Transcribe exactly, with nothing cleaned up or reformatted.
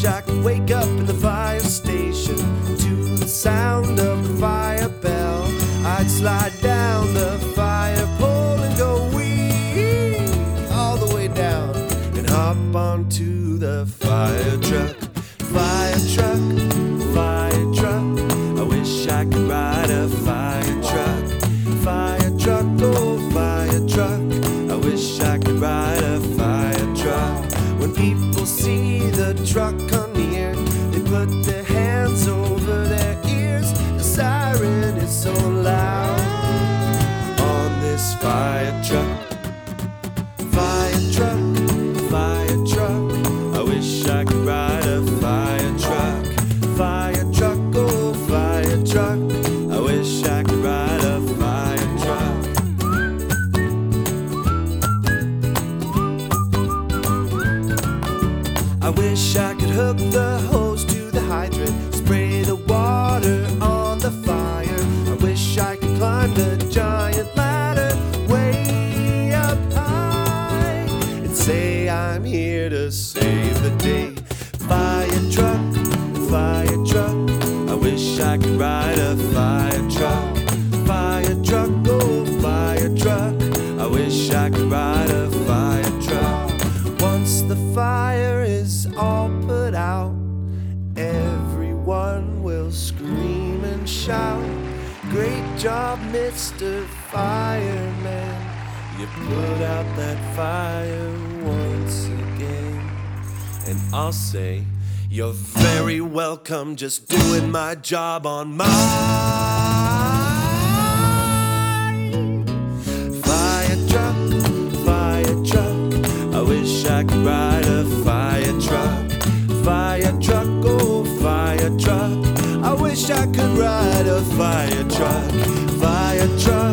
I could wake up in the fire station to the sound of the fire bell. I'd slide down the fire pole and go wee all the way down and hop onto the fire truck. Fire truck, fire truck, I wish I could ride a fire truck. Fire truck, oh fire truck, I wish I could ride a fire truck. When people see the truck come near, they put their hands over their ears. The siren is so loud on this fire truck. Fire truck, fire truck, I wish I could ride a fire truck. Fire truck, oh fire truck, I wish I could ride a fire truck. I wish I could hook the hose to the hydrant, spray the water on the fire. I wish I could climb the giant ladder way up high and say I'm here to save the day. Fire truck, fire truck, I wish I could ride a fire truck. Fire truck, oh fire truck, I wish I could ride a fire truck. Once the fire is all put out, everyone will scream and shout, great job, Mister Fireman, you put out that fire once again. And I'll say, you're very welcome, just doing my job on mine. Fire truck, fire truck, I wish I could ride a fire truck. Fire truck, oh fire truck, I wish I could ride a fire truck. Fire truck,